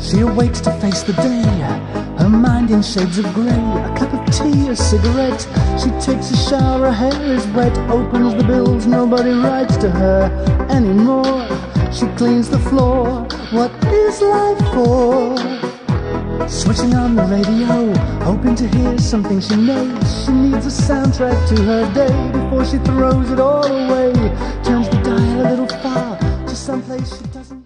She awakes to face the day, her mind in shades of grey. A cup of tea, a cigarette. She takes a shower, her hair is wet. Opens the bills, nobody writes to her anymore. She cleans the floor, what is life for? Switching on the radio, hoping to hear something she knows. She needs a soundtrack to her day before she throws it all away. Turns the dial a little far to someplace she doesn't